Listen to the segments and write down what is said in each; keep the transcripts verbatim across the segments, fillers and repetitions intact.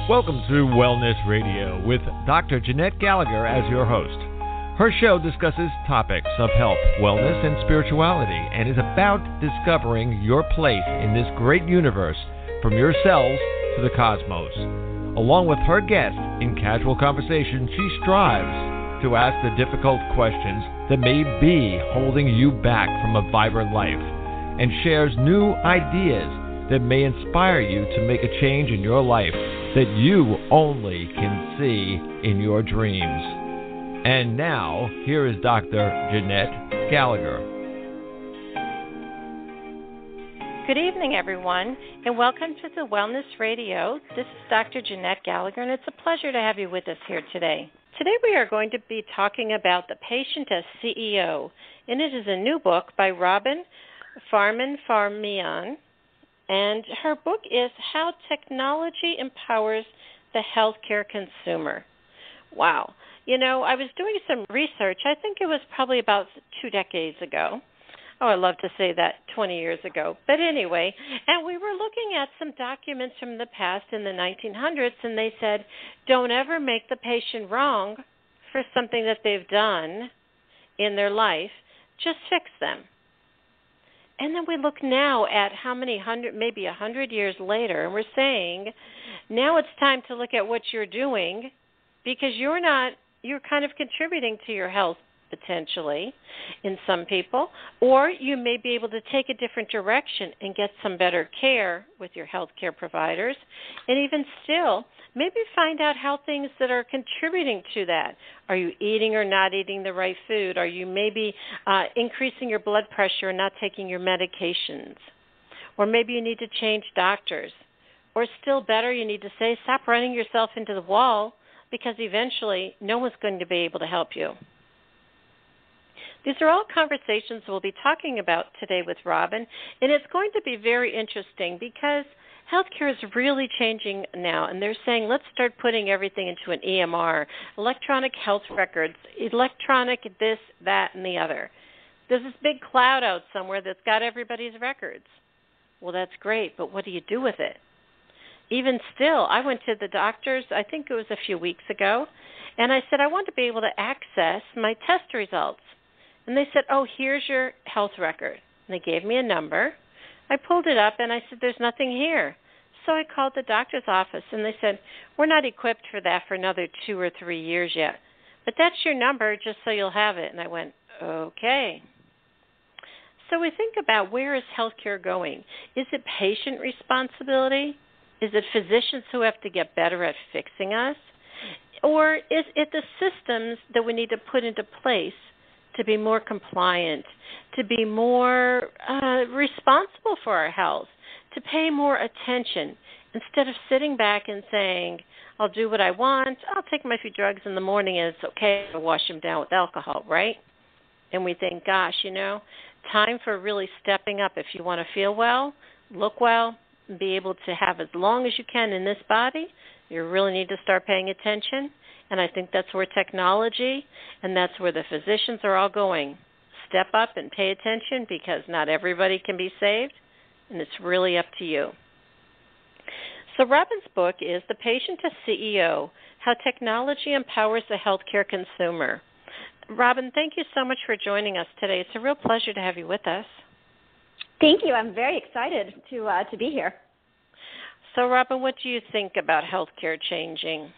Welcome to Wellness Radio with Doctor Jeanette Gallagher as your host. Her show discusses topics of health, wellness, and spirituality and is about discovering your place in this great universe from your cells to the cosmos. Along with her guests, in casual conversation, she strives to ask the difficult questions that may be holding you back from a vibrant life and shares new ideas that may inspire you to make a change in your life that you only can see in your dreams. And now, here is Doctor Jeanette Gallagher. Good evening, everyone, and welcome to the Wellness Radio. This is Doctor Jeanette Gallagher, and it's a pleasure to have you with us here today. Today we are going to be talking about the patient as C E O, and it is a new book by Robin Farman-Farmian. And her book is How Technology Empowers the Healthcare Consumer. Wow. You know, I was doing some research. I think it was probably about two decades ago. Oh, I love to say that, twenty years ago. But anyway, and we were looking at some documents from the past in the nineteen hundreds, and they said, don't ever make the patient wrong for something that they've done in their life. Just fix them. And then we look now at how many hundred, maybe a hundred years later, and we're saying, now it's time to look at what you're doing because you're not, you're kind of contributing to your health potentially in some people, or you may be able to take a different direction and get some better care with your health care providers, and even still, maybe find out how things that are contributing to that. Are you eating or not eating the right food? Are you maybe uh, increasing your blood pressure and not taking your medications? Or maybe you need to change doctors. Or still better, you need to say, stop running yourself into the wall because eventually no one's going to be able to help you. These are all conversations we'll be talking about today with Robin, and it's going to be very interesting because healthcare is really changing now, and they're saying let's start putting everything into an E M R, electronic health records, electronic this, that, and the other. There's this big cloud out somewhere that's got everybody's records. Well, that's great, but what do you do with it? Even still, I went to the doctors, I think it was a few weeks ago, and I said I want to be able to access my test results. And they said, oh, here's your health record. And they gave me a number. I pulled it up, and I said, there's nothing here. So I called the doctor's office, and they said, we're not equipped for that for another two or three years yet. But that's your number just so you'll have it. And I went, okay. So we think about where is healthcare going? Is it patient responsibility? Is it physicians who have to get better at fixing us? Or is it the systems that we need to put into place to be more compliant, to be more uh, responsible for our health, to pay more attention instead of sitting back and saying, I'll do what I want, I'll take my few drugs in the morning and it's okay to wash them down with alcohol, right? And we think, gosh, you know, time for really stepping up. If you want to feel well, look well, and be able to have as long as you can in this body, you really need to start paying attention. And I think that's where technology and that's where the physicians are all going. Step up and pay attention because not everybody can be saved, and it's really up to you. So Robin's book is The Patient as C E O, How Technology Empowers the Healthcare Consumer. Robin, thank you so much for joining us today. It's a real pleasure to have you with us. Thank you. I'm very excited to uh, to be here. So, Robin, what do you think about healthcare changing?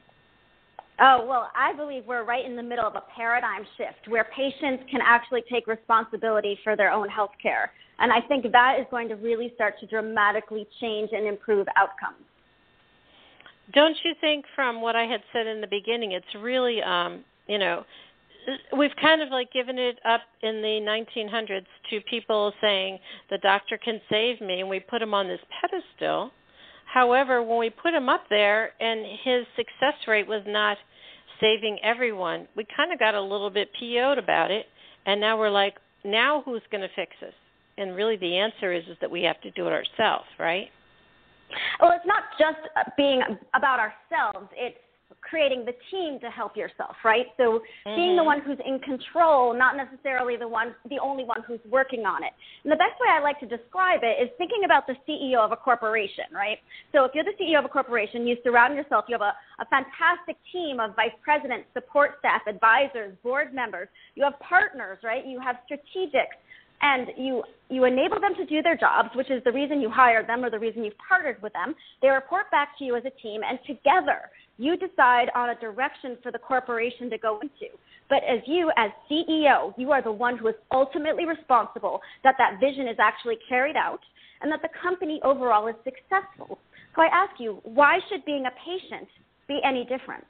Oh, well, I believe we're right in the middle of a paradigm shift where patients can actually take responsibility for their own health care. And I think that is going to really start to dramatically change and improve outcomes. Don't you think from what I had said in the beginning, it's really, um, you know, we've kind of like given it up in the nineteen hundreds to people saying the doctor can save me, and we put him on this pedestal. However, when we put him up there and his success rate was not saving everyone, we kind of got a little bit P O'd about it, and now we're like, now who's going to fix us? And really the answer is, is that we have to do it ourselves, right? Well, it's not just being about ourselves. It's creating the team to help yourself, right? So mm-hmm. being the one who's in control, not necessarily the one, the only one who's working on it. And the best way I like to describe it is thinking about the C E O of a corporation, right? So if you're the C E O of a corporation, you surround yourself, you have a, a fantastic team of vice presidents, support staff, advisors, board members. You have partners, right? You have strategics. And you, you enable them to do their jobs, which is the reason you hired them or the reason you've partnered with them. They report back to you as a team, and together you decide on a direction for the corporation to go into. But as you, as C E O, you are the one who is ultimately responsible that that vision is actually carried out and that the company overall is successful. So I ask you, why should being a patient be any different?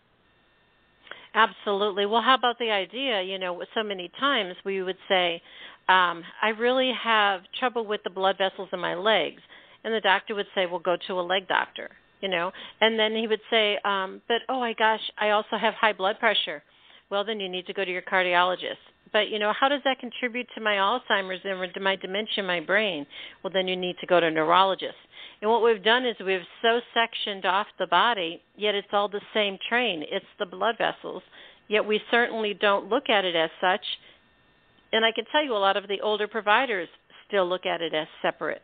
Absolutely. Well, how about the idea, you know, so many times we would say, um, I really have trouble with the blood vessels in my legs. And the doctor would say, well, go to a leg doctor, you know. And then he would say, um, but, oh, my gosh, I also have high blood pressure. Well, then you need to go to your cardiologist. But, you know, how does that contribute to my Alzheimer's and to my dementia in my brain? Well, then you need to go to a neurologist. And what we've done is we've so sectioned off the body, yet it's all the same train. It's the blood vessels, yet we certainly don't look at it as such. And I can tell you a lot of the older providers still look at it as separate.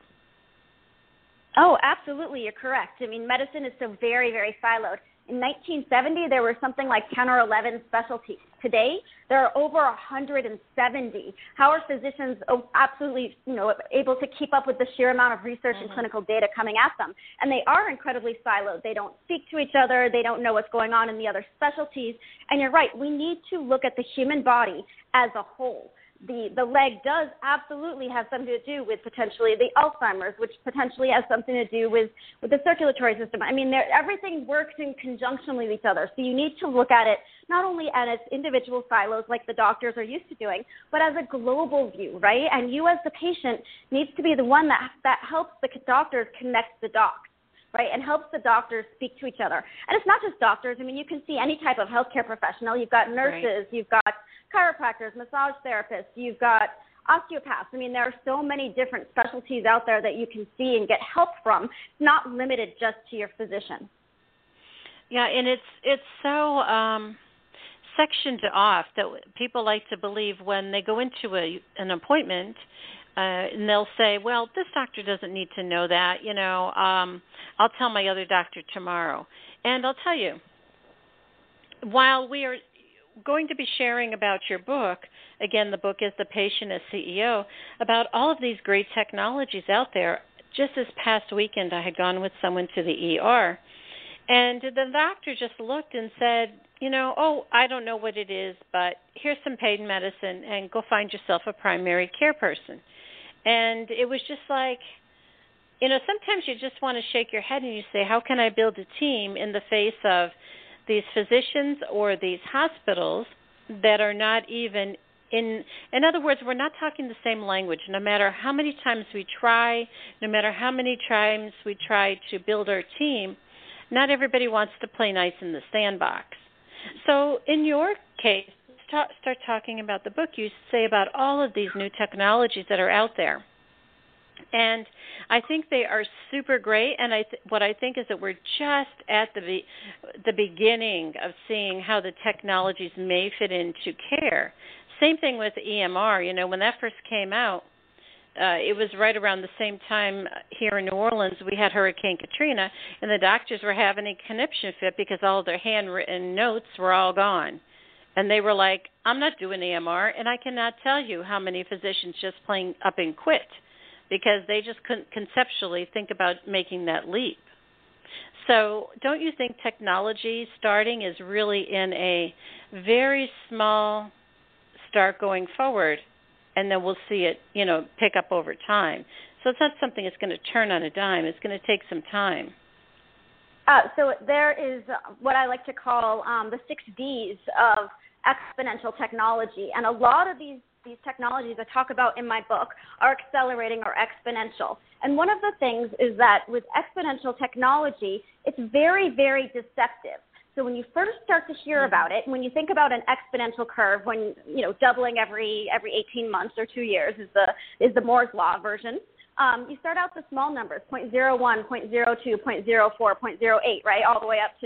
Oh, absolutely. You're correct. I mean, medicine is so very, very siloed. In nineteen seventy, there were something like ten or eleven specialties. Today, there are over one hundred seventy. How are physicians absolutely, you know, able to keep up with the sheer amount of research mm-hmm. and clinical data coming at them? And they are incredibly siloed. They don't speak to each other. They don't know what's going on in the other specialties. And you're right. We need to look at the human body as a whole. The the leg does absolutely have something to do with potentially the Alzheimer's, which potentially has something to do with, with the circulatory system. I mean, everything works in conjunction with each other. So you need to look at it not only as individual silos like the doctors are used to doing, but as a global view, right? And you as the patient needs to be the one that, that helps the doctors connect the dots, right, and helps the doctors speak to each other. And it's not just doctors. I mean, you can see any type of healthcare professional. You've got nurses. Right. You've got chiropractors, massage therapists. You've got osteopaths. I mean, there are so many different specialties out there that you can see and get help from. It's not limited just to your physician. Yeah, and it's it's so um, sectioned off that people like to believe when they go into a, an appointment, uh, and they'll say, well, this doctor doesn't need to know that. You know, um, I'll tell my other doctor tomorrow. And I'll tell you, while we are going to be sharing about your book, again, the book is The Patient as C E O, about all of these great technologies out there. Just this past weekend, I had gone with someone to the E R, and the doctor just looked and said, you know, oh, I don't know what it is, but here's some pain medicine, and go find yourself a primary care person. And it was just like, you know, sometimes you just want to shake your head and you say, how can I build a team in the face of these physicians or these hospitals that are not even in, in other words, we're not talking the same language. No matter how many times we try, no matter how many times we try to build our team, not everybody wants to play nice in the sandbox. So in your case, start, start talking about the book. You say about all of these new technologies that are out there. And I think they are super great, and I th- what I think is that we're just at the be- the beginning of seeing how the technologies may fit into care. Same thing with E M R. You know, when that first came out, uh, it was right around the same time here in New Orleans we had Hurricane Katrina, and the doctors were having a conniption fit because all of their handwritten notes were all gone. And they were like, I'm not doing E M R, and I cannot tell you how many physicians just plain up and quit, because they just couldn't conceptually think about making that leap. So don't you think technology starting is really in a very small start going forward, and then we'll see it, you know, pick up over time? So it's not something that's going to turn on a dime. It's going to take some time. Uh, so there is what I like to call um, the six Ds of exponential technology, and a lot of these These technologies I talk about in my book are accelerating or exponential. And one of the things is that with exponential technology, it's very, very deceptive. So when you first start to hear mm-hmm. about it, when you think about an exponential curve, when, you know, doubling every every eighteen months or two years is the is the Moore's Law version, um, you start out the small numbers, zero point zero one, zero point zero two, zero point zero four, zero point zero eight, right, all the way up to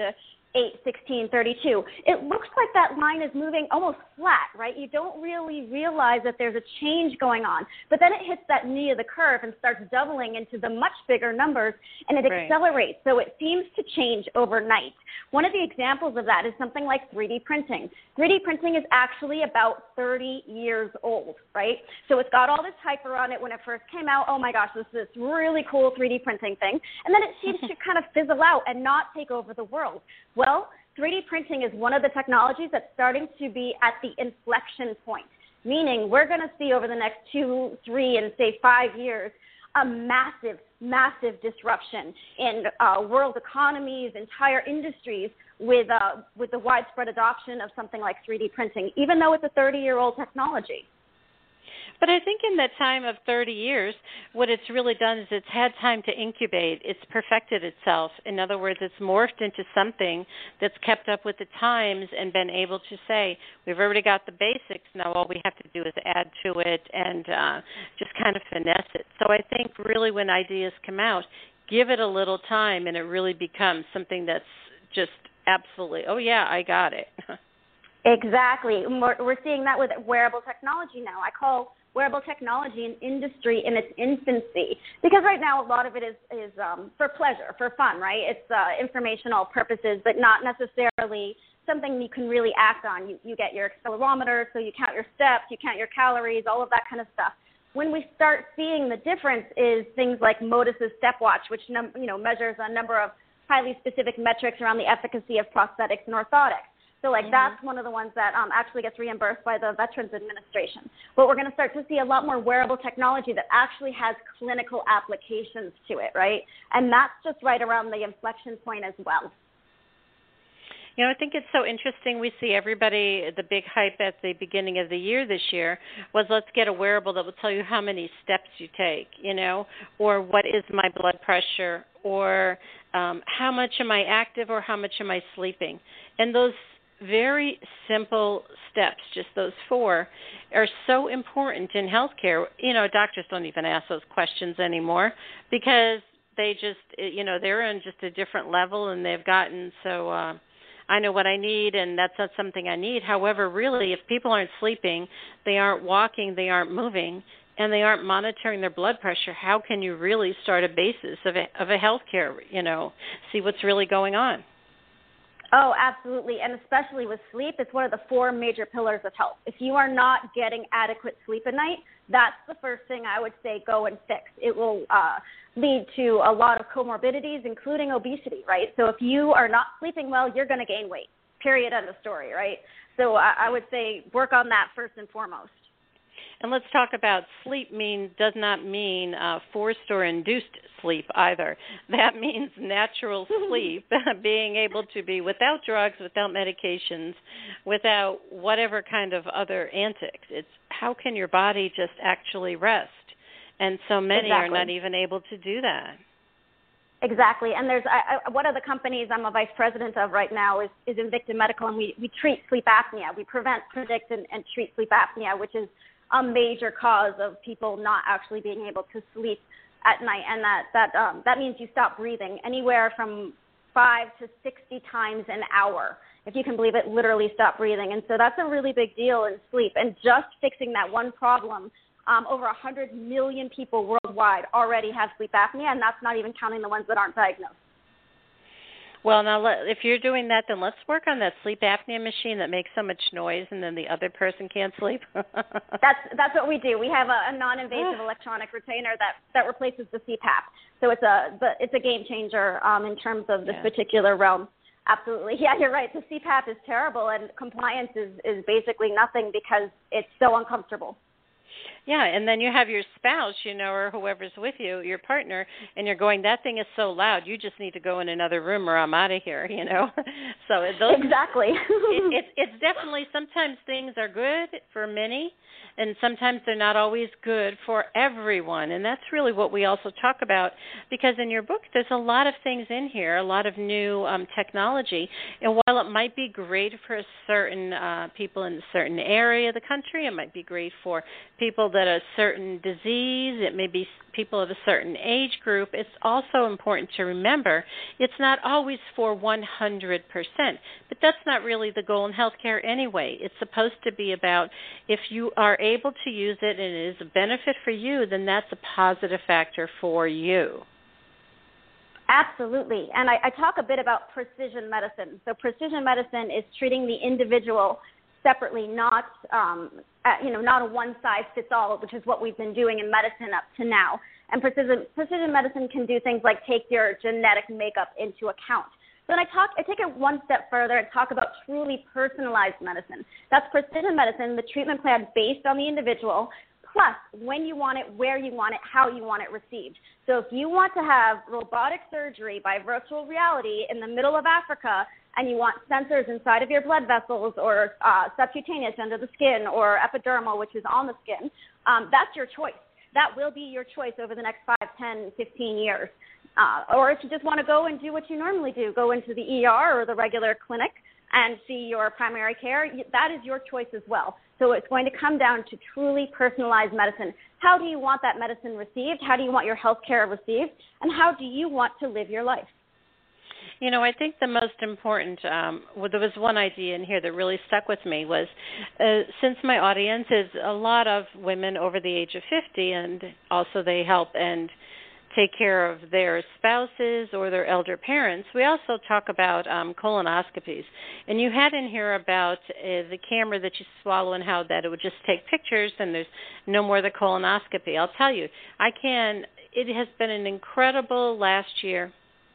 eight, sixteen, thirty-two. It looks like that line is moving almost flat, right? You don't really realize that there's a change going on. But then it hits that knee of the curve and starts doubling into the much bigger numbers, and it Right. accelerates. So it seems to change overnight. One of the examples of that is something like three D printing. three D printing is actually about thirty years old, right? So it's got all this hype around it when it first came out. Oh, my gosh, this is this really cool three D printing thing. And then it seems to kind of fizzle out and not take over the world. Well, three D printing is one of the technologies that's starting to be at the inflection point, meaning we're going to see over the next two, three, and say five years a massive, massive disruption in uh, world economies, entire industries with, uh, with the widespread adoption of something like three D printing, even though it's a thirty-year-old technology. But I think in that time of thirty years, what it's really done is it's had time to incubate. It's perfected itself. In other words, it's morphed into something that's kept up with the times and been able to say, we've already got the basics. Now all we have to do is add to it and uh, just kind of finesse it. So I think really when ideas come out, give it a little time and it really becomes something that's just absolutely, oh, yeah, I got it. Exactly. We're, we're seeing that with wearable technology now. I call wearable technology an industry in its infancy because right now a lot of it is, is um, for pleasure, for fun, right? It's uh, informational purposes, but not necessarily something you can really act on. You, you get your accelerometer, so you count your steps, you count your calories, all of that kind of stuff. When we start seeing the difference is things like Modus's stepwatch, which num- you know measures a number of highly specific metrics around the efficacy of prosthetics and orthotics. So, like, mm-hmm. that's one of the ones that um, actually gets reimbursed by the Veterans Administration. But we're going to start to see a lot more wearable technology that actually has clinical applications to it, right? And that's just right around the inflection point as well. You know, I think it's so interesting. We see everybody, the big hype at the beginning of the year this year was let's get a wearable that will tell you how many steps you take, you know, or what is my blood pressure, or um, how much am I active or how much am I sleeping. And those very simple steps, just those four, are so important in healthcare. You know, doctors don't even ask those questions anymore because they just, you know, they're on just a different level and they've gotten so uh, I know what I need and that's not something I need. However, really, if people aren't sleeping, they aren't walking, they aren't moving, and they aren't monitoring their blood pressure, how can you really start a basis of a, of a healthcare, you know, see what's really going on? Oh, absolutely, and especially with sleep, it's one of the four major pillars of health. If you are not getting adequate sleep at night, that's the first thing I would say go and fix. It will uh, lead to a lot of comorbidities, including obesity, right? So if you are not sleeping well, you're going to gain weight, period, end of story, right? So I, I would say work on that first and foremost. And let's talk about sleep mean does not mean uh, forced or induced sleep either. That means natural sleep, being able to be without drugs, without medications, without whatever kind of other antics. It's how can your body just actually rest? And so many exactly. are not even able to do that. Exactly. And there's I, I, one of the companies I'm a vice president of right now is, is Invicta Medical, and we, we treat sleep apnea. We prevent, predict, and, and treat sleep apnea, which is a major cause of people not actually being able to sleep at night, and that that um, that means you stop breathing anywhere from five to sixty times an hour. If you can believe it, literally stop breathing, and so that's a really big deal in sleep. And just fixing that one problem, um, over one hundred million people worldwide already have sleep apnea, and that's not even counting the ones that aren't diagnosed. Well, now, if you're doing that, then let's work on that sleep apnea machine that makes so much noise and then the other person can't sleep. that's that's what we do. We have a, a non-invasive electronic retainer that, that replaces the C PAP. So it's a it's a game changer um, in terms of this yeah. particular realm. Absolutely. Yeah, you're right. The C PAP is terrible, and compliance is, is basically nothing because it's so uncomfortable. Yeah, and then you have your spouse, you know, or whoever's with you, your partner, and you're going, that thing is so loud, you just need to go in another room or I'm out of here, you know. So those, exactly. it, it, it's definitely, sometimes things are good for many, and sometimes they're not always good for everyone. And that's really what we also talk about, because in your book there's a lot of things in here, a lot of new um, technology. And while it might be great for certain uh, people in a certain area of the country, it might be great for people that that a certain disease, it may be people of a certain age group. It's also important to remember it's not always for one hundred percent, but that's not really the goal in healthcare anyway. It's supposed to be about if you are able to use it and it is a benefit for you, then that's a positive factor for you. Absolutely. And I, I talk a bit about precision medicine. So precision medicine is treating the individual separately, not um, at, you know, not a one-size-fits-all, which is what we've been doing in medicine up to now. And precision, precision medicine can do things like take your genetic makeup into account. So then I talk, I take it one step further and talk about truly personalized medicine. That's precision medicine, the treatment plan based on the individual, plus when you want it, where you want it, how you want it received. So if you want to have robotic surgery by virtual reality in the middle of Africa and you want sensors inside of your blood vessels or uh, subcutaneous under the skin or epidermal, which is on the skin, um, that's your choice. That will be your choice over the next five, ten, fifteen years. Uh, or if you just want to go and do what you normally do, go into the E R or the regular clinic and see your primary care, that is your choice as well. So it's going to come down to truly personalized medicine. How do you want that medicine received? How do you want your health care received? And how do you want to live your life? You know, I think the most important, um, well, there was one idea in here that really stuck with me was uh, since my audience is a lot of women over the age of fifty, and also they help and take care of their spouses or their elder parents, we also talk about um, colonoscopies. And you had in here about uh, the camera that you swallow and how that it would just take pictures and there's no more the colonoscopy. I'll tell you, I can, it has been an incredible last year.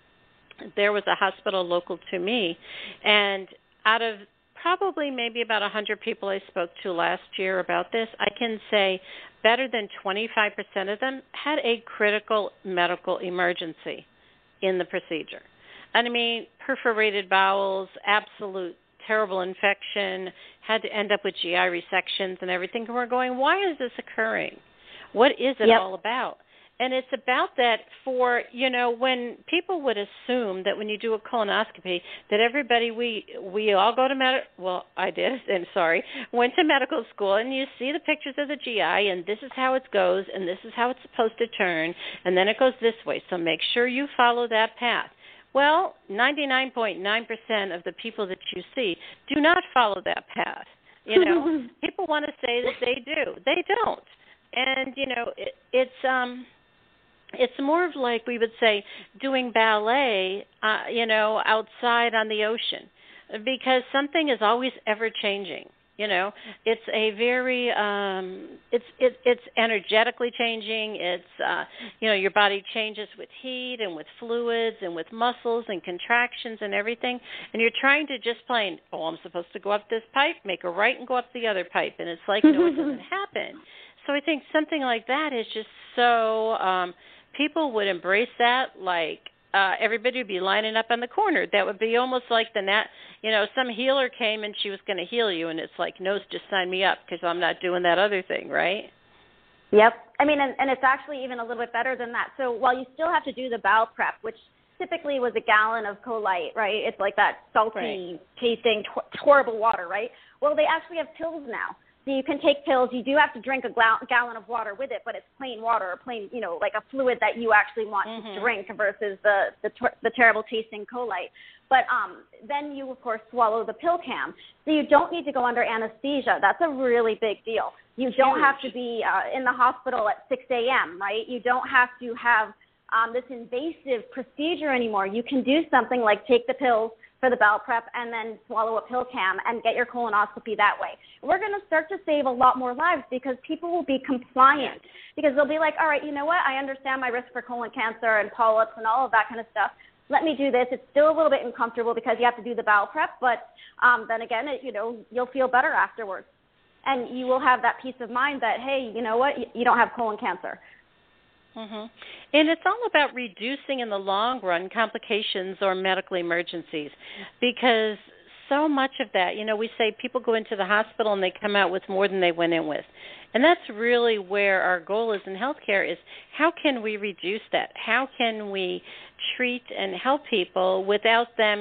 There was a hospital local to me, and out of probably maybe about one hundred people I spoke to last year about this, I can say better than twenty-five percent of them had a critical medical emergency in the procedure. And I mean, perforated bowels, absolute terrible infection, had to end up with G I resections and everything. And we're going, why is this occurring? What is it yep. all about? And it's about that for, you know, when people would assume that when you do a colonoscopy that everybody, we we all go to med, well, I did, and sorry, went to medical school, and you see the pictures of the G I, and this is how it goes, and this is how it's supposed to turn, and then it goes this way, so make sure you follow that path. Well, ninety-nine point nine percent of the people that you see do not follow that path. You know, people want to say that they do. They don't. And, you know, it, it's... um. It's more of like we would say doing ballet, uh, you know, outside on the ocean, because something is always ever changing. You know, it's a very, um, it's it, it's energetically changing. It's, uh, you know, your body changes with heat and with fluids and with muscles and contractions and everything. And you're trying to just plain, oh, I'm supposed to go up this pipe, make a right and go up the other pipe. And it's like, no, it doesn't happen. So I think something like that is just so, um, people would embrace that like uh, everybody would be lining up on the corner. That would be almost like the nat, you know, some healer came and she was going to heal you, and it's like, no, just sign me up because I'm not doing that other thing, right? Yep. I mean, and, and it's actually even a little bit better than that. So while you still have to do the bowel prep, which typically was a gallon of Colite, right? It's like that salty, right. tasting, t- horrible water, right? Well, they actually have pills now. So you can take pills. You do have to drink a gl- gallon of water with it, but it's plain water or plain, you know, like a fluid that you actually want mm-hmm. to drink versus the the, ter- the terrible tasting Colite. But um, then you, of course, swallow the pill cam. So you don't need to go under anesthesia. That's a really big deal. You don't Huge. have to be uh, in the hospital at six a.m., right? You don't have to have um, this invasive procedure anymore. You can do something like take the pills for the bowel prep and then swallow a pill cam and get your colonoscopy that way. We're going to start to save a lot more lives because people will be compliant, because they'll be like, all right, you know what? I understand my risk for colon cancer and polyps and all of that kind of stuff. Let me do this. It's still a little bit uncomfortable because you have to do the bowel prep, but um, then again, it, you know, you'll feel better afterwards. And you will have that peace of mind that, hey, you know what? You don't have colon cancer. Mm-hmm. And it's all about reducing in the long run complications or medical emergencies, because so much of that, you know, we say people go into the hospital and they come out with more than they went in with. And that's really where our goal is in healthcare is how can we reduce that? How can we treat and help people without them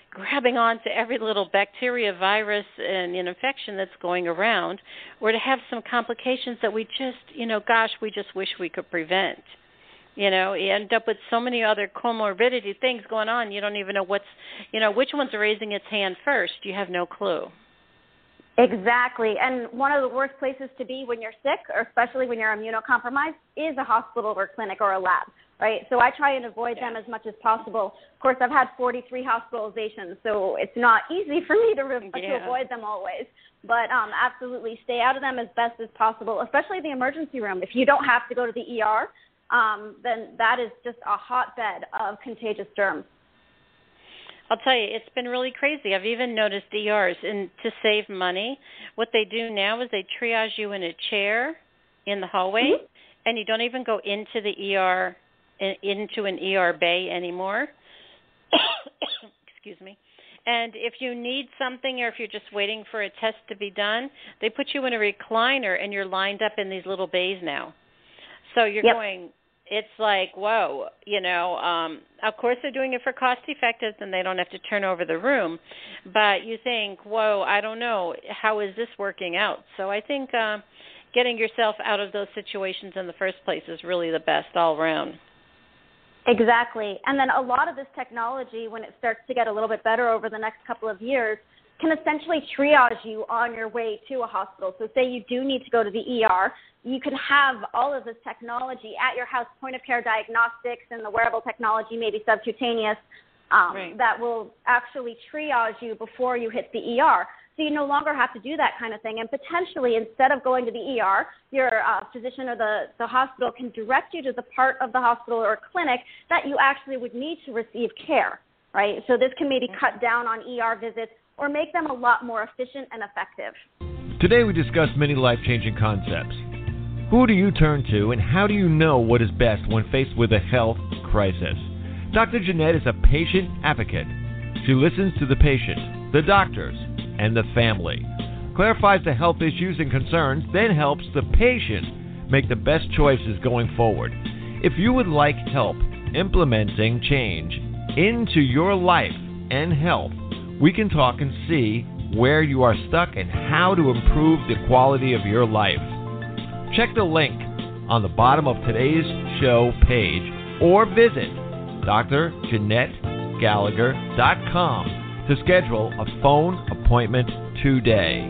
grabbing on to every little bacteria, virus, and infection that's going around, or to have some complications that we just, you know, gosh, we just wish we could prevent. You know, you end up with so many other comorbidity things going on, you don't even know what's, you know, which one's raising its hand first. You have no clue. Exactly. And one of the worst places to be when you're sick, or especially when you're immunocompromised, is a hospital or clinic or a lab, right? So I try and avoid yeah. them as much as possible. Of course, I've had forty-three hospitalizations, so it's not easy for me to, re- yeah. to avoid them always. But um, absolutely stay out of them as best as possible, especially the emergency room. If you don't have to go to the E R, um, then that is just a hotbed of contagious germs. I'll tell you, it's been really crazy. I've even noticed E Rs, and to save money, what they do now is they triage you in a chair in the hallway, mm-hmm. and you don't even go into the E R, into an E R bay anymore. Excuse me. And if you need something, or if you're just waiting for a test to be done, they put you in a recliner, and you're lined up in these little bays now. So you're yep. going... It's like, whoa, you know, um, of course they're doing it for cost effective and they don't have to turn over the room. But you think, whoa, I don't know, how is this working out? So I think uh, getting yourself out of those situations in the first place is really the best all around. Exactly. And then a lot of this technology, when it starts to get a little bit better over the next couple of years, can essentially triage you on your way to a hospital. So say you do need to go to the E R, you can have all of this technology at your house, point-of-care diagnostics and the wearable technology, maybe subcutaneous, um, right. that will actually triage you before you hit the E R. So you no longer have to do that kind of thing. And potentially, instead of going to the E R, your uh, physician or the, the hospital can direct you to the part of the hospital or clinic that you actually would need to receive care, right? So this can maybe cut down on E R visits or make them a lot more efficient and effective. Today we discussed many life-changing concepts. Who do you turn to, and how do you know what is best when faced with a health crisis? Doctor Jeanette is a patient advocate. She listens to the patient, the doctors, and the family, clarifies the health issues and concerns, then helps the patient make the best choices going forward. If you would like help implementing change into your life and health, we can talk and see where you are stuck and how to improve the quality of your life. Check the link on the bottom of today's show page or visit D R Jeanette Gallagher dot com to schedule a phone appointment today.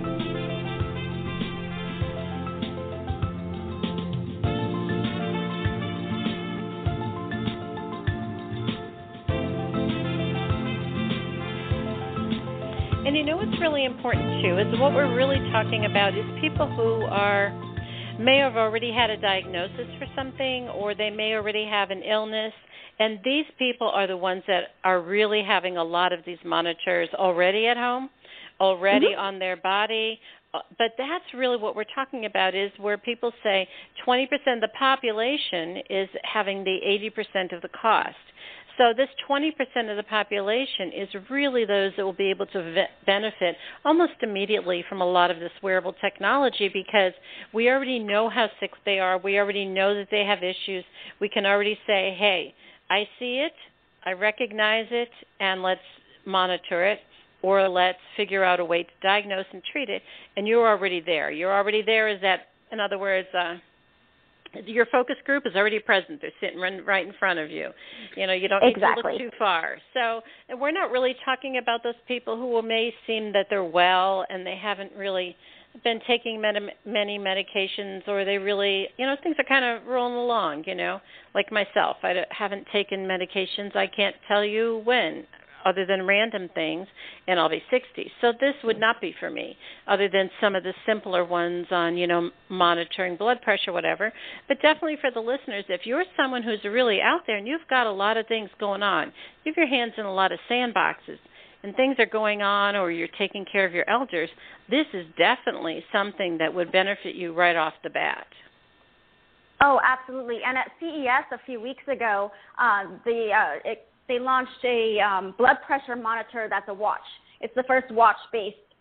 And you know what's really important too is what we're really talking about is people who are may have already had a diagnosis for something, or they may already have an illness, and these people are the ones that are really having a lot of these monitors already at home, already mm-hmm. on their body. But that's really what we're talking about, is where people say twenty percent of the population is having the eighty percent of the cost. So this twenty percent of the population is really those that will be able to ve- benefit almost immediately from a lot of this wearable technology, because we already know how sick they are. We already know that they have issues. We can already say, hey, I see it, I recognize it, and let's monitor it, or let's figure out a way to diagnose and treat it, and you're already there. You're already there is that, in other words, uh, your focus group is already present. They're sitting right in front of you. You know, you don't need exactly. to look too far. So we're not really talking about those people who may seem that they're well and they haven't really been taking many, many medications, or they really, you know, things are kind of rolling along, you know, like myself. I haven't taken medications. I can't tell you when, other than random things, and I'll be sixty. So this would not be for me, other than some of the simpler ones on, you know, monitoring blood pressure, whatever. But definitely for the listeners, if you're someone who's really out there and you've got a lot of things going on, you have your hands in a lot of sandboxes, and things are going on, or you're taking care of your elders, this is definitely something that would benefit you right off the bat. Oh, absolutely. And at C E S a few weeks ago, uh, the uh, it, they launched a um, blood pressure monitor that's a watch. It's the first watch-based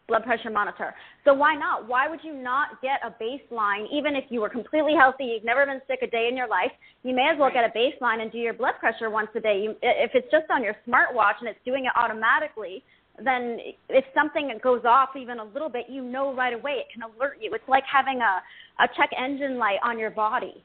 blood pressure monitor. So why not? Why would you not get a baseline, even if you were completely healthy, you've never been sick a day in your life? You may as well get a baseline and do your blood pressure once a day. You, if it's just on your smartwatch and it's doing it automatically, then if something goes off even a little bit, you know right away. It can alert you. It's like having a, a check engine light on your body.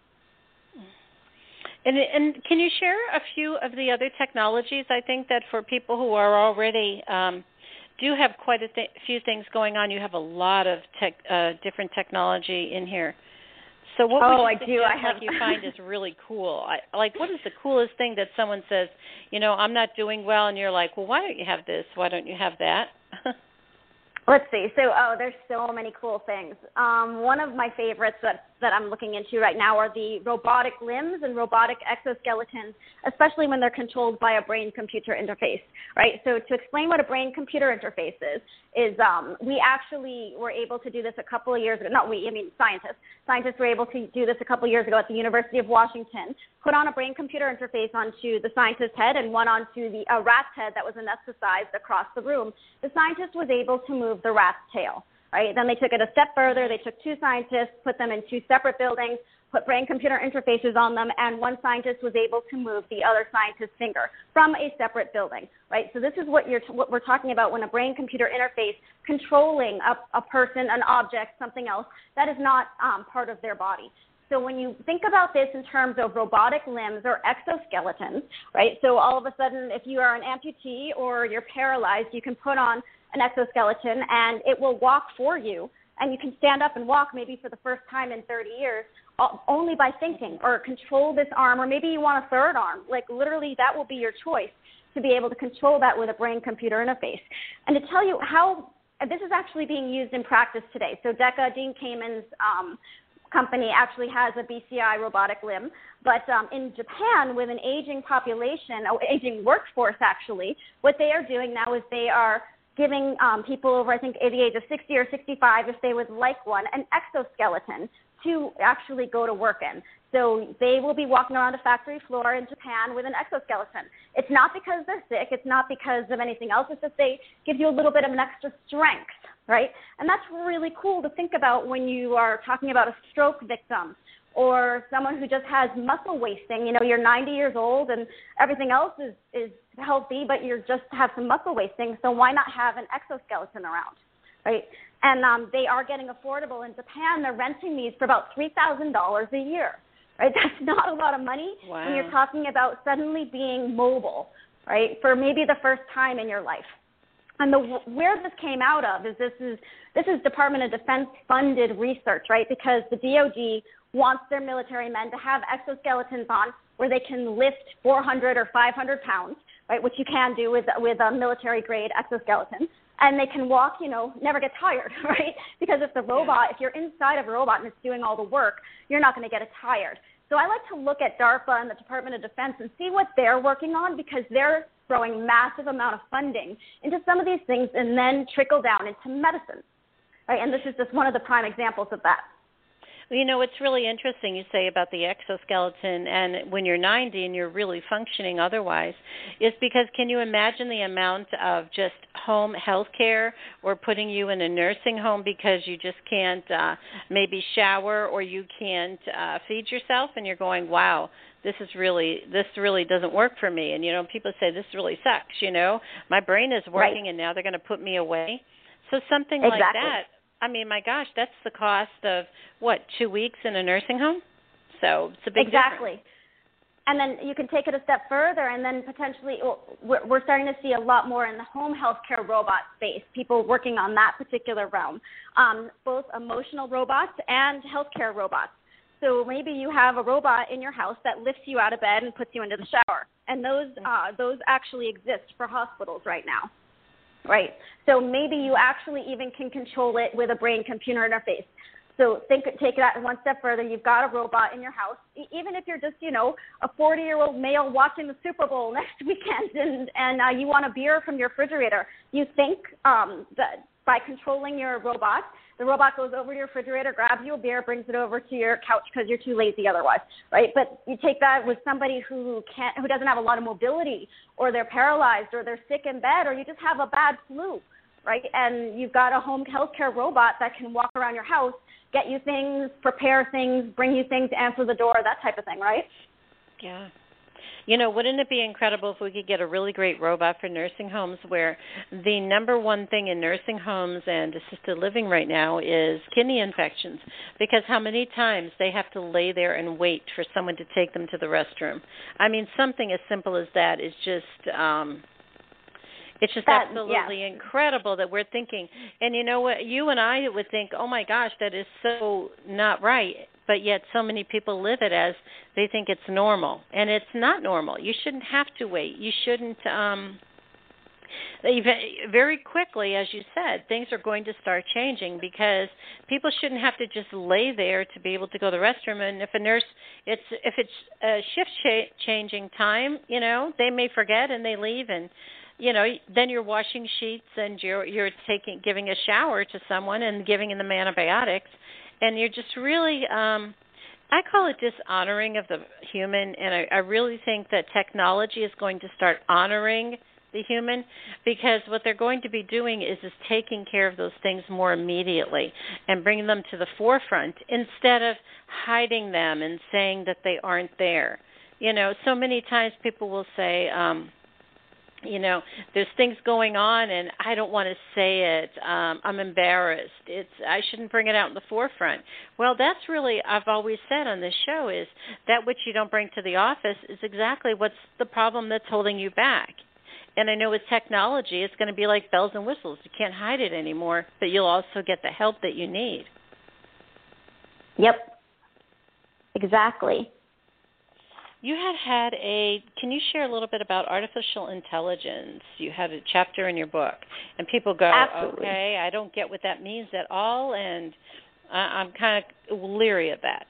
And, and can you share a few of the other technologies? I think that for people who are already um, do have quite a th- few things going on, you have a lot of tech, uh, different technology in here. So what oh, would you I suggest, do. I have... like you find is really cool? I, like, what is the coolest thing that someone says, you know, I'm not doing well, and you're like, well, why don't you have this? Why don't you have that? Let's see. So, oh, there's so many cool things. Um, one of my favorites that, that I'm looking into right now are the robotic limbs and robotic exoskeletons, especially when they're controlled by a brain-computer interface, right? So to explain what a brain-computer interface is, is um, we actually were able to do this a couple of years ago. Not we, I mean scientists. Scientists were able to do this a couple of years ago at the University of Washington, put on a brain-computer interface onto the scientist's head and one onto the a rat's head that was anesthetized across the room. The scientist was able to move the rat's tail, right? Then they took it a step further. They took two scientists, put them in two separate buildings, put brain-computer interfaces on them, and one scientist was able to move the other scientist's finger from a separate building, right? So this is what, you're, what we're talking about when a brain-computer interface controlling a, a person, an object, something else that is not um, part of their body. So when you think about this in terms of robotic limbs or exoskeletons, right, so all of a sudden if you are an amputee or you're paralyzed, you can put on an exoskeleton and it will walk for you, and you can stand up and walk maybe for the first time in thirty years only by thinking, or control this arm, or maybe you want a third arm. Like literally that will be your choice to be able to control that with a brain-computer interface. And to tell you how this is actually being used in practice today. So DECA, Dean Kamen's um, company actually has a B C I robotic limb, but um, in Japan with an aging population, or aging workforce actually, what they are doing now is they are giving um, people over, I think, the age of sixty or sixty-five, if they would like one, an exoskeleton to actually go to work in. So they will be walking around a factory floor in Japan with an exoskeleton. It's not because they're sick. It's not because of anything else. It's just they give you a little bit of an extra strength, right? And that's really cool to think about when you are talking about a stroke victim or someone who just has muscle wasting. You know, you're ninety years old and everything else is, is healthy, but you just have some muscle wasting, so why not have an exoskeleton around, right? And um, they are getting affordable. In Japan, they're renting these for about three thousand dollars a year, right? That's not a lot of money wow. when you're talking about suddenly being mobile, right, for maybe the first time in your life. And the, where this came out of is this is this is Department of Defense funded research, right? Because the D O D wants their military men to have exoskeletons on where they can lift four hundred or five hundred pounds, right? Which you can do with with a military grade exoskeleton, and they can walk, you know, never get tired, right? Because if the robot, if you're inside of a robot and it's doing all the work, you're not going to get tired. So I like to look at DARPA and the Department of Defense and see what they're working on, because they're throwing massive amount of funding into some of these things and then trickle down into medicine, right? And this is just one of the prime examples of that. Well, you know, it's really interesting you say about the exoskeleton, and when you're ninety and you're really functioning otherwise, is because can you imagine the amount of just home health care or putting you in a nursing home because you just can't uh, maybe shower or you can't uh, feed yourself, and you're going, wow, this is really, this really doesn't work for me. And, you know, people say this really sucks, you know. My brain is working, right, and now they're going to put me away. So something exactly. like that. I mean, my gosh, that's the cost of, what, two weeks in a nursing home? So it's a big Exactly. difference. And then you can take it a step further, and then potentially well, we're, we're starting to see a lot more in the home healthcare robot space, people working on that particular realm, um, both emotional robots and healthcare robots. So maybe you have a robot in your house that lifts you out of bed and puts you into the shower, and those uh, those actually exist for hospitals right now. Right. So maybe you actually even can control it with a brain-computer interface. So think, take that one step further. You've got a robot in your house. Even if you're just, you know, a forty-year-old male watching the Super Bowl next weekend and, and uh, you want a beer from your refrigerator, you think um, that by controlling your robot, the robot goes over to your refrigerator, grabs you a beer, brings it over to your couch because you're too lazy otherwise, right? But you take that with somebody who can't, who doesn't have a lot of mobility, or they're paralyzed, or they're sick in bed, or you just have a bad flu, right? And you've got a home healthcare robot that can walk around your house, get you things, prepare things, bring you things, answer the door, that type of thing, right? Yeah. You know, wouldn't it be incredible if we could get a really great robot for nursing homes where the number one thing in nursing homes and assisted living right now is kidney infections, because how many times they have to lay there and wait for someone to take them to the restroom. I mean, something as simple as that is just um, it's just that, absolutely yeah. incredible that we're thinking. And you know what? You and I would think, oh, my gosh, that is so not right. But yet so many people live it as they think it's normal. And it's not normal. You shouldn't have to wait. You shouldn't um, – very quickly, as you said, things are going to start changing because people shouldn't have to just lay there to be able to go to the restroom. And if a nurse – it's if it's a shift cha- changing time, you know, they may forget and they leave and – you know, then you're washing sheets and you're you're taking giving a shower to someone and giving them antibiotics, and you're just really, um, I call it dishonoring of the human, and I, I really think that technology is going to start honoring the human, because what they're going to be doing is is taking care of those things more immediately and bringing them to the forefront instead of hiding them and saying that they aren't there. You know, so many times people will say, um, you know, there's things going on and I don't want to say it. Um, I'm embarrassed. It's I shouldn't bring it out in the forefront. Well, that's really, I've always said on this show, is that which you don't bring to the office is exactly what's the problem that's holding you back. And I know with technology, it's going to be like bells and whistles. You can't hide it anymore, but you'll also get the help that you need. Yep, exactly. You had had a, can you share a little bit about artificial intelligence? You had a chapter in your book, and people go, Absolutely. okay, I don't get what that means at all, and I'm kind of leery of that.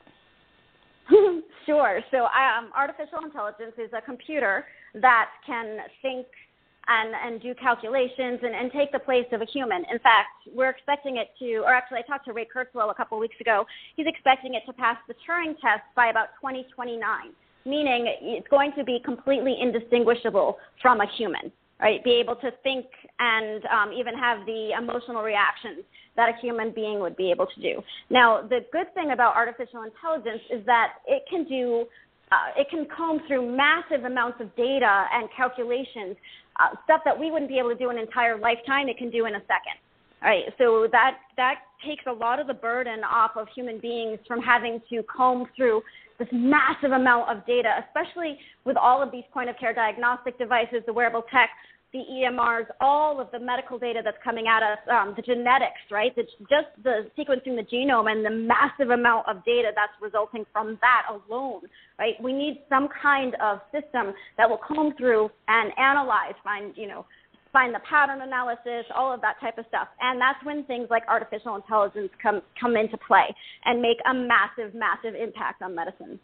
Sure. So um, artificial intelligence is a computer that can think and, and do calculations and, and take the place of a human. In fact, we're expecting it to, or actually I talked to Ray Kurzweil a couple of weeks ago. He's expecting it to pass the Turing test by about twenty twenty-nine. Meaning it's going to be completely indistinguishable from a human, right? Be able to think and um, even have the emotional reactions that a human being would be able to do. Now, the good thing about artificial intelligence is that it can do, uh, it can comb through massive amounts of data and calculations, uh, stuff that we wouldn't be able to do an entire lifetime, it can do in a second. Right, so that that takes a lot of the burden off of human beings from having to comb through this massive amount of data, especially with all of these point-of-care diagnostic devices, the wearable tech, the E M Rs, all of the medical data that's coming at us, um, the genetics, right? It's just the sequencing the genome and the massive amount of data that's resulting from that alone, right? We need some kind of system that will comb through and analyze, find, you know, find the pattern analysis, all of that type of stuff. And that's when things like artificial intelligence come, come into play and make a massive, massive impact on medicine.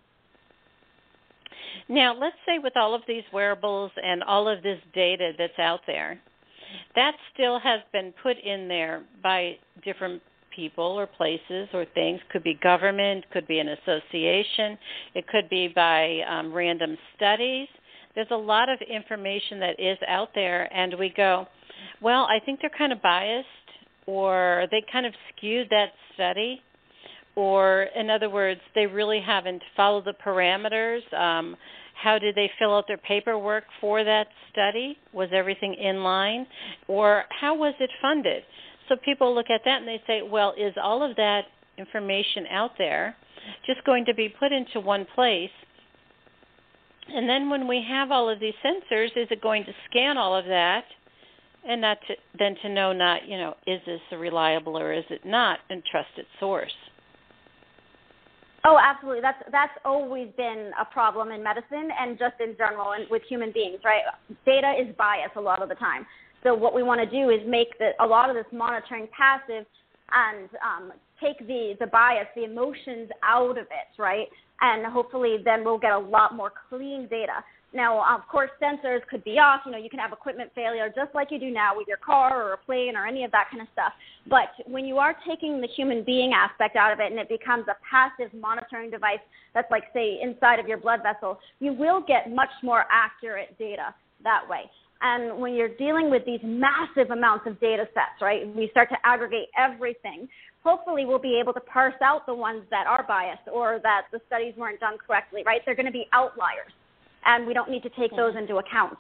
Now, let's say with all of these wearables and all of this data that's out there, that still has been put in there by different people or places or things. Could be government, could be an association, it could be by um, random studies. There's a lot of information that is out there, and we go, well, I think they're kind of biased, or they kind of skewed that study, or in other words, they really haven't followed the parameters. Um, how did they fill out their paperwork for that study? Was everything in line? Or how was it funded? So people look at that and they say, well, is all of that information out there just going to be put into one place? And then when we have all of these sensors, is it going to scan all of that and not to, then to know not, you know, is this a reliable or is it not a trusted source? Oh, absolutely. That's that's always been a problem in medicine and just in general and with human beings, right? Data is biased a lot of the time. So what we want to do is make the, a lot of this monitoring passive and um, take the, the bias, the emotions out of it, right? And hopefully then we'll get a lot more clean data. Now, of course, sensors could be off. You know, you can have equipment failure just like you do now with your car or a plane or any of that kind of stuff. But when you are taking the human being aspect out of it and it becomes a passive monitoring device that's like, say, inside of your blood vessel, you will get much more accurate data that way. And when you're dealing with these massive amounts of data sets, right, we start to aggregate everything, hopefully we'll be able to parse out the ones that are biased or that the studies weren't done correctly, right? They're going to be outliers, and we don't need to take those into account.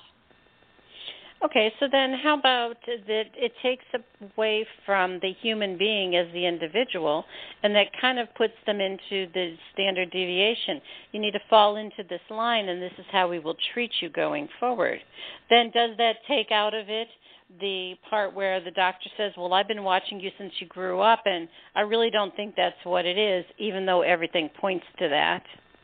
Okay, so then how about that it takes away from the human being as the individual, and that kind of puts them into the standard deviation. You need to fall into this line, and this is how we will treat you going forward. Then does that take out of it the part where the doctor says, well, I've been watching you since you grew up, and I really don't think that's what it is, even though everything points to that?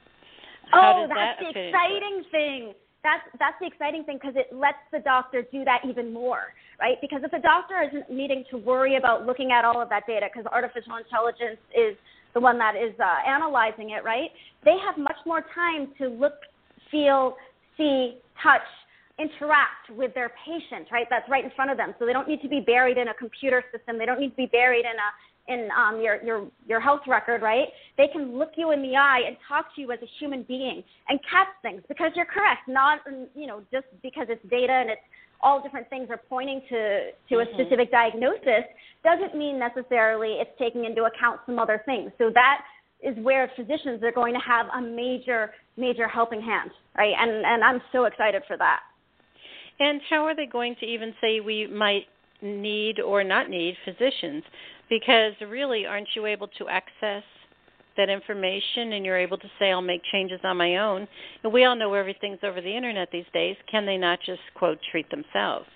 How oh, that's that the exciting thing. That's, that's the exciting thing because it lets the doctor do that even more, right? Because if the doctor isn't needing to worry about looking at all of that data because artificial intelligence is the one that is uh, analyzing it, right? They have much more time to look, feel, see, touch, interact with their patient, right? That's right in front of them. So they don't need to be buried in a computer system. They don't need to be buried in a in um, your, your, your health record, right? They can look you in the eye and talk to you as a human being and catch things because you're correct. Not, you know, just because it's data and it's all different things are pointing to, to mm-hmm. a specific diagnosis doesn't mean necessarily it's taking into account some other things. So that is where physicians are going to have a major, major helping hand, right? And, and I'm so excited for that. And how are they going to even say we might need or not need physicians? Because really, aren't you able to access that information and you're able to say, I'll make changes on my own? And we all know everything's over the Internet these days. Can they not just, quote, treat themselves?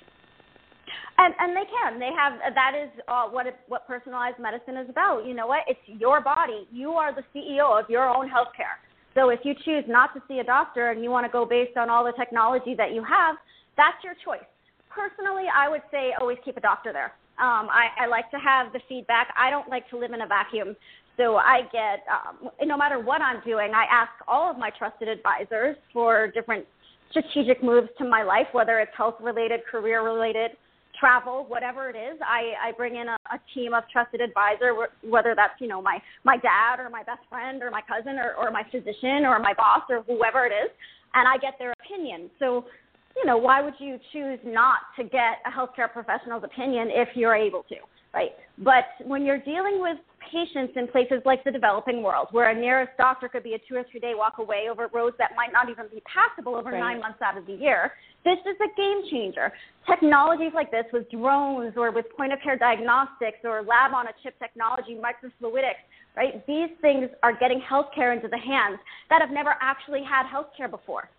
And, and they can. They have. That is uh, what it, what personalized medicine is about. You know what? It's your body. You are the C E O of your own healthcare. So if you choose not to see a doctor and you want to go based on all the technology that you have, that's your choice. Personally, I would say always keep a doctor there. Um, I, I like to have the feedback. I don't like to live in a vacuum. So I get, um, no matter what I'm doing, I ask all of my trusted advisors for different strategic moves to my life, whether it's health-related, career-related, travel, whatever it is. I, I bring in a, a team of trusted advisor, whether that's, you know, my, my dad or my best friend or my cousin or, or my physician or my boss or whoever it is, and I get their opinion. So, you know, why would you choose not to get a healthcare professional's opinion if you're able to, right? But when you're dealing with patients in places like the developing world, where a nearest doctor could be a two or three day walk away over roads that might not even be passable over right. nine months out of the year, this is a game changer. Technologies like this with drones or with point-of-care diagnostics or lab-on-a-chip technology, microfluidics, right? These things are getting healthcare into the hands that have never actually had healthcare before.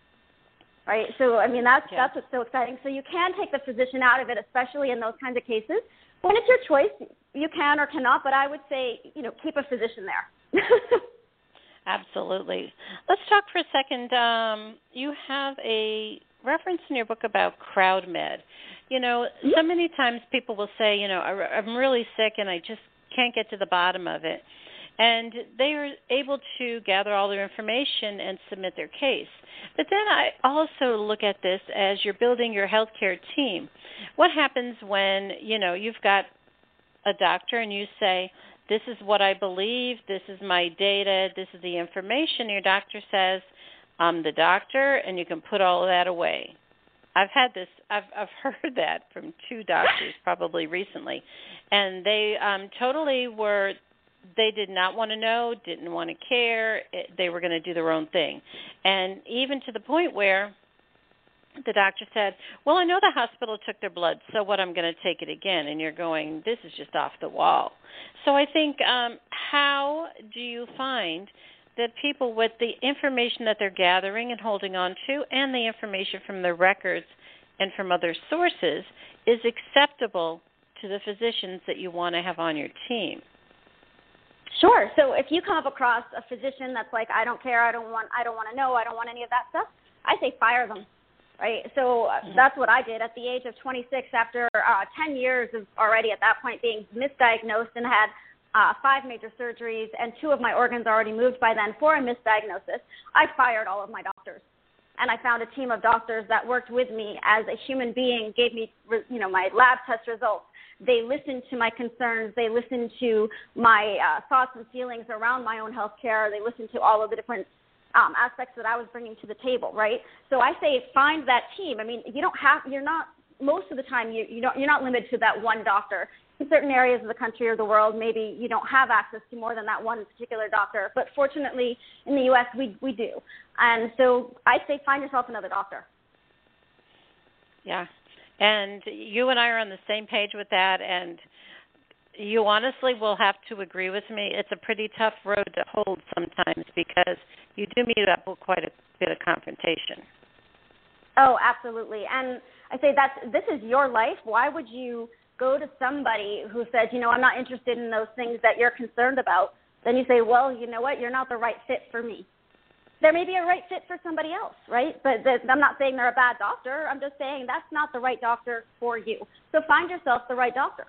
Right, so I mean that's yeah. that's what's so exciting. So you can take the physician out of it, especially in those kinds of cases. When it's your choice, you can or cannot. But I would say, you know, keep a physician there. Absolutely. Let's talk for a second. Um, you have a reference in your book about CrowdMed. You know, mm-hmm. so many times people will say, you know, I'm really sick and I just can't get to the bottom of it. And they are able to gather all their information and submit their case. But then I also look at this as you're building your healthcare team. What happens when, you know, you've got a doctor and you say, this is what I believe, this is my data, this is the information. Your doctor says, I'm the doctor, and you can put all of that away. I've had this, I've, I've heard that from two doctors probably recently. And they um, totally were... They did not want to know, didn't want to care. They were going to do their own thing. And even to the point where the doctor said, well, I know the hospital took their blood, so what, I'm going to take it again. And you're going, this is just off the wall. So I think, um, how do you find that people with the information that they're gathering and holding on to and the information from their records and from other sources is acceptable to the physicians that you want to have on your team? Sure. So if you come up across a physician that's like, I don't care, I don't want, I don't want to know, I don't want any of that stuff, I say fire them, right? So mm-hmm. that's what I did at the age of twenty-six. After uh, ten years of already at that point being misdiagnosed and had uh, five major surgeries and two of my organs already moved by then for a misdiagnosis, I fired all of my doctors. And I found a team of doctors that worked with me as a human being, gave me, you know, my lab test results. They listened to my concerns. They listened to my uh, thoughts and feelings around my own health care. They listened to all of the different um, aspects that I was bringing to the table, right? So I say find that team. I mean, you don't have, you're not, most of the time, you, you don't, you're not limited to that one doctor. In certain areas of the country or the world, maybe you don't have access to more than that one particular doctor. But fortunately, in the U S, we, we do. And so I say find yourself another doctor. Yeah. And you and I are on the same page with that. And you honestly will have to agree with me. It's a pretty tough road to hold sometimes because you do meet up with quite a bit of confrontation. Oh, absolutely. And I say that this is your life. Why would you go to somebody who says, you know, I'm not interested in those things that you're concerned about? Then you say, well, you know what, you're not the right fit for me. There may be a right fit for somebody else, right? But the, I'm not saying they're a bad doctor. I'm just saying that's not the right doctor for you. So find yourself the right doctor.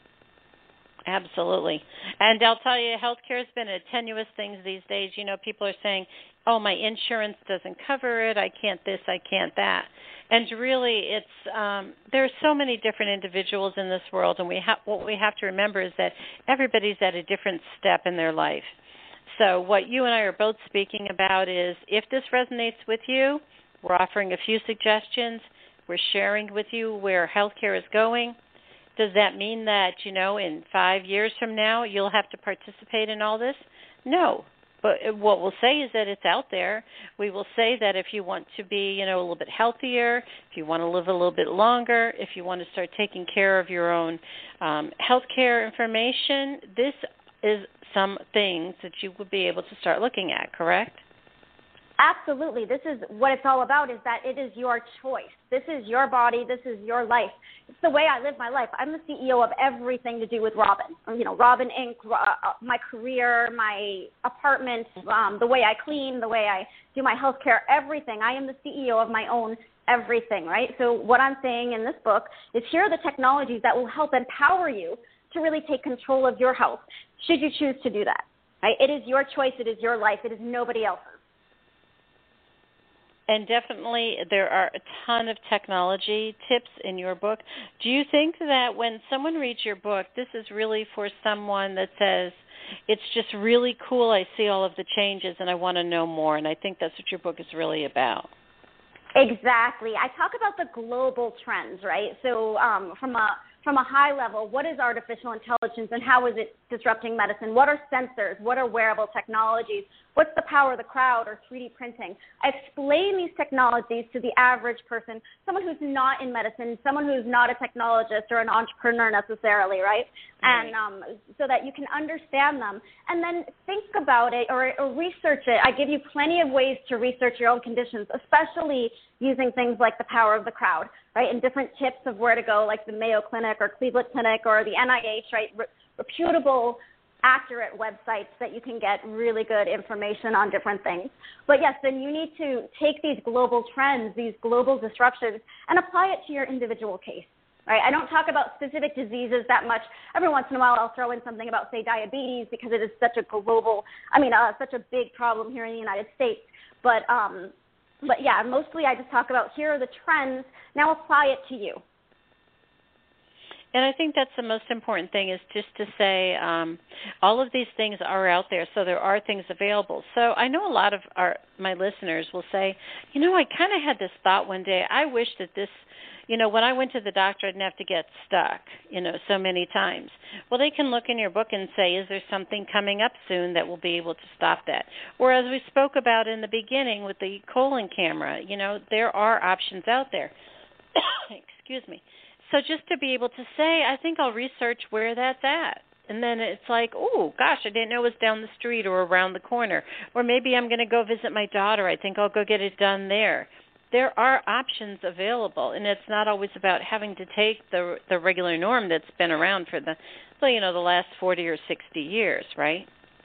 Absolutely. And I'll tell you, healthcare has been a tenuous thing these days. You know, people are saying, oh, my insurance doesn't cover it. I can't this, I can't that. And really, it's um, there are so many different individuals in this world, and we ha- what we have to remember is that everybody's at a different step in their life. So what you and I are both speaking about is if this resonates with you, we're offering a few suggestions. We're sharing with you where healthcare is going. Does that mean that, you know, in five years from now you'll have to participate in all this? No. But what we'll say is that it's out there. We will say that if you want to be, you know, a little bit healthier, if you want to live a little bit longer, if you want to start taking care of your own um, health care information, this is some things that you would be able to start looking at, correct? Absolutely. This is what it's all about, is that it is your choice. This is your body. This is your life. It's the way I live my life. I'm the C E O of everything to do with Robin. You know, Robin Incorporated, uh, my career, my apartment, um, the way I clean, the way I do my healthcare, everything. I am the C E O of my own everything, right? So what I'm saying in this book is here are the technologies that will help empower you to really take control of your health, should you choose to do that, right? It is your choice. It is your life. It is nobody else's. And definitely there are a ton of technology tips in your book. Do you think that when someone reads your book, this is really for someone that says, it's just really cool, I see all of the changes and I want to know more, and I think that's what your book is really about. Exactly. I talk about the global trends, right? So um, from a From a high level, what is artificial intelligence and how is it disrupting medicine? What are sensors? What are wearable technologies? What's the power of the crowd or three D printing? I explain these technologies to the average person, someone who's not in medicine, someone who's not a technologist or an entrepreneur necessarily, right? right. And um, so that you can understand them and then think about it or, or research it. I give you plenty of ways to research your own conditions, especially using things like the power of the crowd, right, and different tips of where to go, like the Mayo Clinic or Cleveland Clinic or the N I H, right, Re- reputable, accurate websites that you can get really good information on different things. But yes, then you need to take these global trends, these global disruptions, and apply it to your individual case, right? I don't talk about specific diseases that much. Every once in a while I'll throw in something about, say, diabetes because it is such a global, I mean, uh, such a big problem here in the United States. But um, But, yeah, mostly I just talk about here are the trends. Now apply it to you. And I think that's the most important thing is just to say um, all of these things are out there, so there are things available. So I know a lot of our my listeners will say, you know, I kind of had this thought one day. I wish that this, you know, when I went to the doctor, I didn't have to get stuck, you know, so many times. Well, they can look in your book and say, is there something coming up soon that will be able to stop that? Or as we spoke about in the beginning with the colon camera, you know, there are options out there. Excuse me. So just to be able to say, I think I'll research where that's at. And then it's like, oh, gosh, I didn't know it was down the street or around the corner. Or maybe I'm going to go visit my daughter. I think I'll go get it done there. There are options available, and it's not always about having to take the the regular norm that's been around for the, well, you know, the last forty or sixty years, right?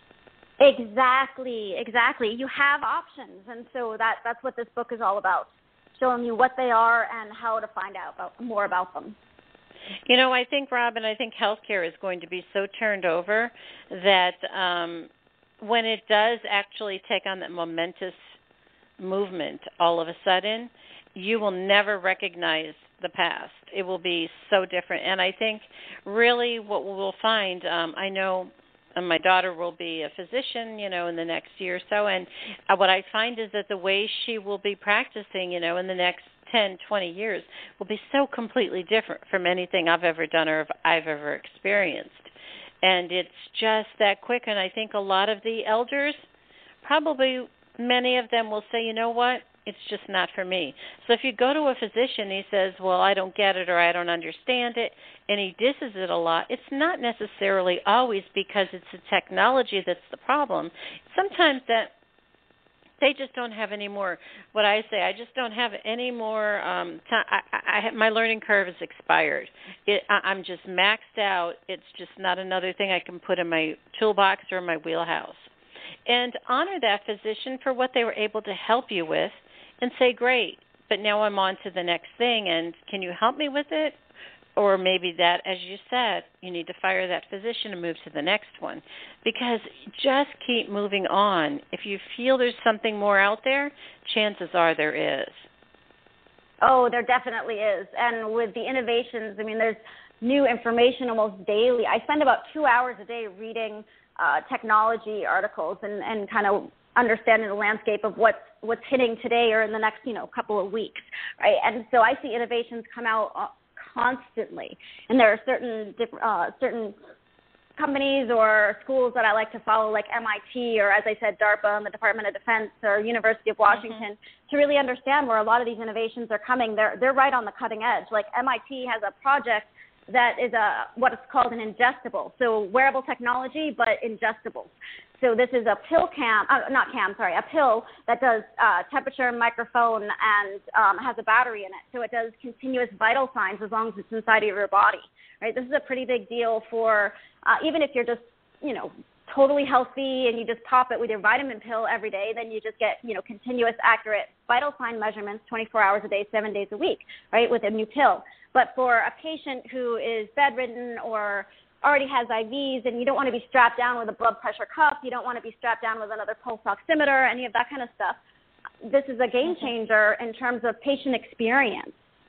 Exactly, exactly. You have options, and so that that's what this book is all about, showing you what they are and how to find out about, more about them. You know, I think, Robin, I think healthcare is going to be so turned over that um, when it does actually take on that momentous movement all of a sudden, you will never recognize the past. It will be so different. And I think really what we'll find, um, I know and my daughter will be a physician, you know, in the next year or so. And uh, what I find is that the way she will be practicing, you know, in the next ten, twenty years will be so completely different from anything I've ever done or I've ever experienced. And it's just that quick. And I think a lot of the elders, probably many of them will say, you know what, it's just not for me. So if you go to a physician, he says, well, I don't get it or I don't understand it, and he disses it a lot, it's not necessarily always because it's the technology that's the problem. Sometimes that they just don't have any more, what I say, I just don't have any more um, time. I, I, I have, my learning curve is expired. It, I, I'm just maxed out. It's just not another thing I can put in my toolbox or in my wheelhouse. And honor that physician for what they were able to help you with and say, great, but now I'm on to the next thing, and can you help me with it? Or maybe that, as you said, you need to fire that physician and move to the next one. Because just keep moving on. If you feel there's something more out there, chances are there is. Oh, there definitely is. And with the innovations, I mean, there's new information almost daily. I spend about two hours a day reading uh, technology articles and, and kind of understanding the landscape of what's, what's hitting today or in the next, you know, couple of weeks, right? And so I see innovations come out uh, constantly. And there are certain uh, certain companies or schools that I like to follow, like M I T or, as I said, DARPA and the Department of Defense or University of Washington, mm-hmm. to really understand where a lot of these innovations are coming. They're they're right on the cutting edge. Like M I T has a project that is a what is called an ingestible, so wearable technology, but ingestibles. So this is a pill cam, uh, not cam, sorry, a pill that does uh, temperature, microphone, and um, has a battery in it. So it does continuous vital signs as long as it's inside of your body, right? This is a pretty big deal for uh, even if you're just, you know, totally healthy and you just pop it with your vitamin pill every day, then you just get, you know, continuous, accurate vital sign measurements twenty-four hours a day, seven days a week, right, with a new pill. But for a patient who is bedridden or already has I Vs and you don't want to be strapped down with a blood pressure cuff, you don't want to be strapped down with another pulse oximeter, any of that kind of stuff, this is a game changer in terms of patient experience.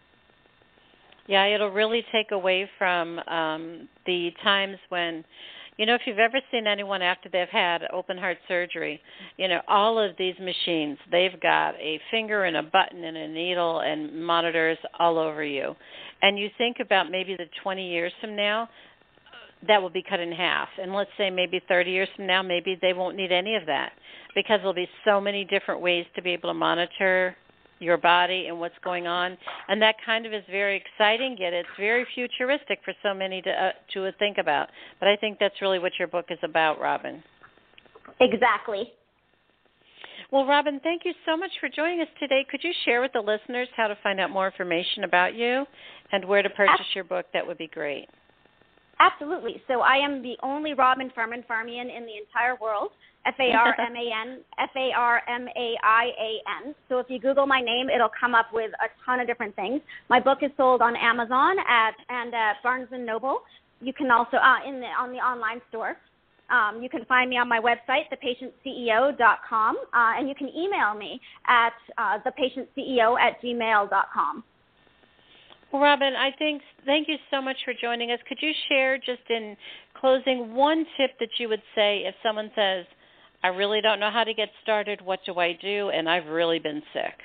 Yeah, it'll really take away from um, the times when, you know, if you've ever seen anyone after they've had open heart surgery, you know, all of these machines, they've got a finger and a button and a needle and monitors all over you. And you think about maybe the twenty years from now, that will be cut in half. And let's say maybe thirty years from now, maybe they won't need any of that because there'll be so many different ways to be able to monitor your body and what's going on. And that kind of is very exciting, yet it's very futuristic for so many to, uh, to think about. But I think that's really what your book is about, Robin. Exactly. Well, Robin, thank you so much for joining us today. Could you share with the listeners how to find out more information about you and where to purchase your book? That would be great. Absolutely. So I am the only Robin Farman Farmian in the entire world, F A R M A N, F A R M A I A N. So if you Google my name, it'll come up with a ton of different things. My book is sold on Amazon at, and at Barnes and Noble. You can also, uh, in the, on the online store. Um, you can find me on my website, the patient C E O dot com, uh, and you can email me at uh, the patient C E O at gmail dot com. Well, Robin, I think thank you so much for joining us. Could you share just in closing one tip that you would say if someone says, I really don't know how to get started, what do I do, and I've really been sick?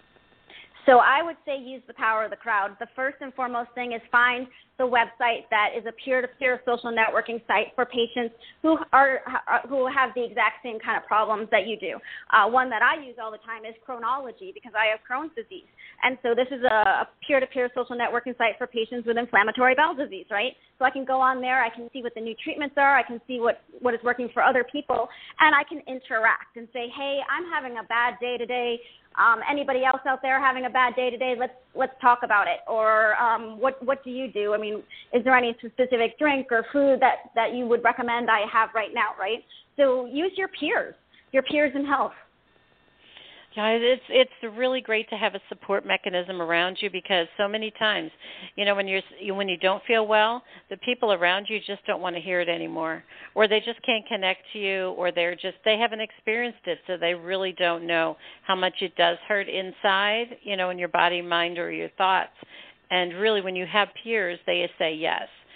So I would say use the power of the crowd. The first and foremost thing is find the website that is a peer-to-peer social networking site for patients who are who have the exact same kind of problems that you do. Uh, one that I use all the time is Crohnology because I have Crohn's disease. And so this is a, a peer-to-peer social networking site for patients with inflammatory bowel disease, right? So I can go on there, I can see what the new treatments are, I can see what, what is working for other people, and I can interact and say, hey, I'm having a bad day today. Um, anybody else out there having a bad day today? Let's let's talk about it. Or um, what what do you do? I mean, is there any specific drink or food that, that you would recommend I have right now, right? So use your peers, your peers in health. Yeah, it's it's really great to have a support mechanism around you because so many times, you know, when you're when you don't feel well, the people around you just don't want to hear it anymore, or they just can't connect to you, or they're just they haven't experienced it, so they really don't know how much it does hurt inside, you know, in your body, mind, or your thoughts. And really, when you have peers, they say yes.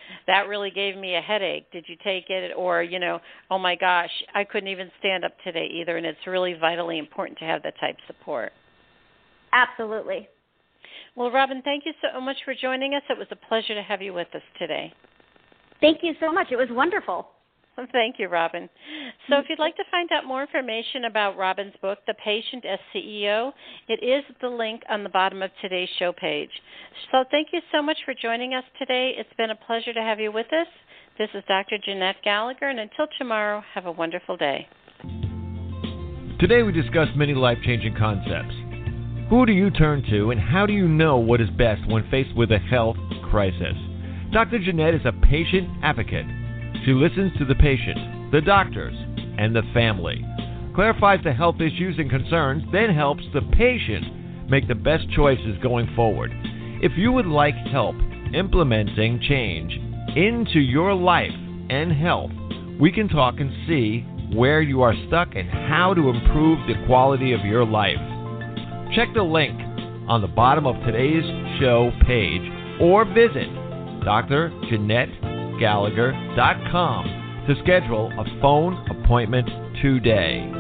that really gave me a headache. Did you take it? Or, you know, oh my gosh, I couldn't even stand up today either. And it's really vitally important to have that type of support. Absolutely. Well, Robin, thank you so much for joining us. It was a pleasure to have you with us today. Thank you so much. It was wonderful. Thank you, Robin. So if you'd like to find out more information about Robin's book, The Patient as C E O, it is the link on the bottom of today's show page. So thank you so much for joining us today. It's been a pleasure to have you with us. This is Doctor Jeanette Gallagher, and until tomorrow, have a wonderful day. Today we discussed many life-changing concepts. Who do you turn to, and how do you know what is best when faced with a health crisis? Doctor Jeanette is a patient advocate. She listens to the patient, the doctors, and the family, clarifies the health issues and concerns, then helps the patient make the best choices going forward. If you would like help implementing change into your life and health, we can talk and see where you are stuck and how to improve the quality of your life. Check the link on the bottom of today's show page or visit D R Jeanette Gallagher dot com to schedule a phone appointment today.